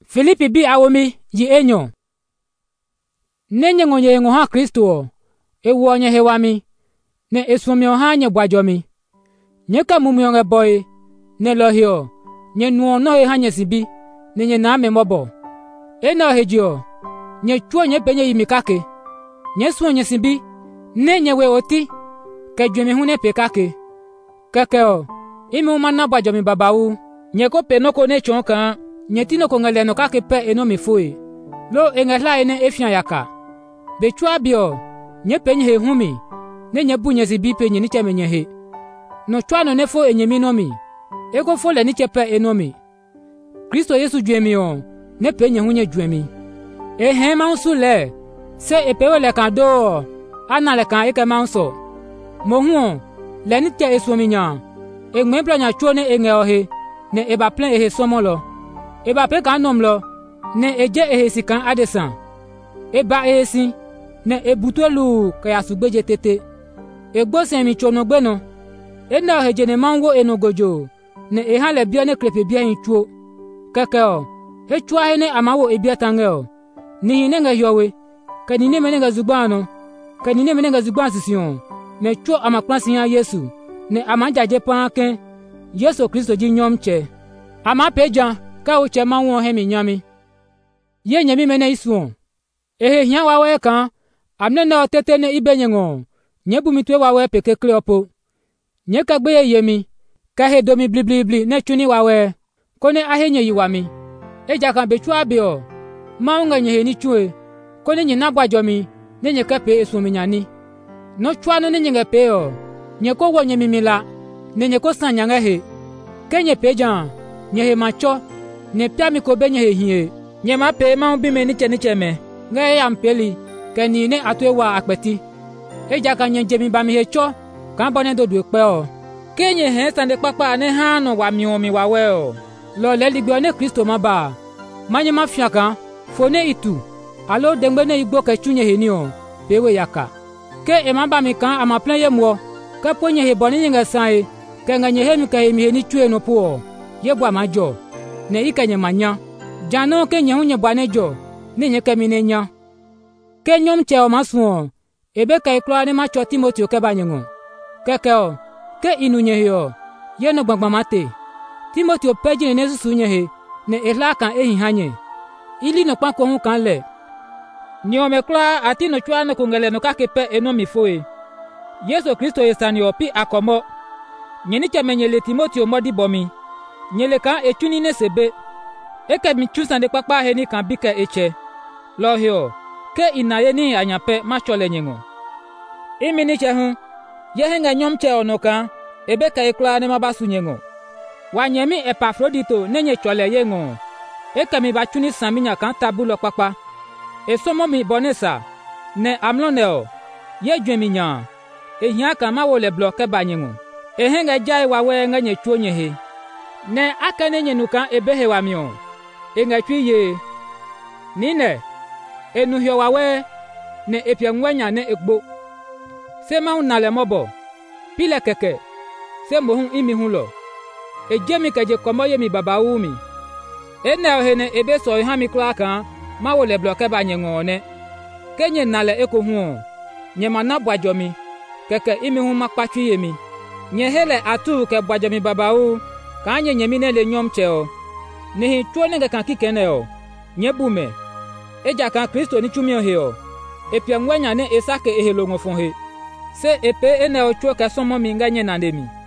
Filipi bi awomi yi enyo. Nenye ngonye ngo ha Kristo ewu onye hewami ne eswomyo ha nye bwajomi. Nye ka mumyo nge boy ne lohio nye nuo no he ha nye sibi ne nye na me mobo. Eno hejio nye chuo nye penye yimikake. Nye suo nye sibi ne nye we oti ke dwemi hune pekake. Kekeo imi umana bwajomi babawu nye ko penoko ne chonka nye tino ko ngele no kake pe eno mifui. Lo engela ene efian yaka. Bechua bio nye penye he humi ne nye bunye zibi penye ni chemenye he. No chwa no nefo enye minomi. Ego fo le ni chepe enomi. Kristo Yesu dwemi on ne penye hunye dwemi. Ehe maunsu le se epewe le kan do ana le kan eke maunso. Mohuon le ni te eswominya. Egmebla nya chwo ne enge ohe ne eba plen ehe somolo. Eba pe kan nomlo ne eje ehe sikan adesan. Eba ehe si ne ebutolu kaya sugbeje tete. Egbo semi chono gbeno. Ena heje ne mango enogojo ne eha le bia ne krepe bia hinchuo. Kekeo he chwa he ne amawo ebia tangeo. Ni hine nge yowe ke ni ne menenga zubano ke ni ne menenga zuban sision me chwo amakwansi ya Yesu ne amanjaje panke Yesu Kristo ji nyomche ama peja ka uche manwo he mi nyami ye nyami mene isuon ehe hia wawe kan amne na otete ne ibenyengo nyebu mitwe wawe peke kleopo nye ka gbe yemi ka he domi blibli ne chuni wawe kone ahenye yiwami eja kan bechua bio maunga nye he ni chue kone nye nabwajomi ne nye kepe esuminyani no chua no ne nye peo nye ko wo nye mimila ne nye ko sanya he kenye peja nye he macho ne pia mi ko benye he hie nye ma pe ma bi me ni cheme nge ya mpeli keni ne atwewa akpeti eja kan nye jemi ba mi he cho kan bone do du pe o kenye he sande papa ne ha no wa mi omi wa we o lo le ligbe ne Kristo ma ba manye ma fiaka fone itu alo dengbe ne igbo ke chunye he ni o pewe yaka ke e ma ba mi kan ama plan ye mo ke ponye he boni nge sai ke nganye he mi ka he mi he ni chue no po ye bwa majo ne ikenye manya jano ke nye hunye bwa ne jo ne nye ke mi ne nya ke nyom che o masuo ebe ka iklo ne ma cho Timothy ke banyengo kekeo ke inunye yo ye no gbagbamate Timothy peji ne susunye he ne ela kan ehin hanye ili no panko hun kan le ni o mekla ati no chwa no kungele no kakepe eno mifoe Yesu Kristo esani opi akomo nyeni chemenyele Timothy modi bomi nyele kan echuni ne sebe eke mi chusande papa he ni kan bike eche lohio ke inaye ni anyape machole nyengo imi ni chehun ye henga nyomche onoka ebe ka ikla ne mabasu nyengo wanyemi Epafrodito nenye chole yengo eke mi bachuni saminya kan tabulo papa esomo mi bonesa ne amloneo ye dweminya ehia kan ma wo le bloke banyengo ehenga jai wawe nga nye chuonye he ne akane nye nuka ebe he wamio enga twiye nine enuhio wawe ne epianwanya ne egbo se ma unale mobo pile keke se mohun imi hulo ejemi keje komoye mi babaumi ene ohene ebe so ha mi klaka ma wo le bloke banyengo ne kenye nale ekohu nye mana bwajomi keke imi hu makpachi yemi nye hele atu ke bwajomi babau ka nye nyemi ne le nyomche o ne hi chuo ne kan kikene o nye bume eja kan Kristo ni chumio he o epia nwanya ne esake ehelo ngofon he se epe ene o chuo ka somo mi nganye na ndemi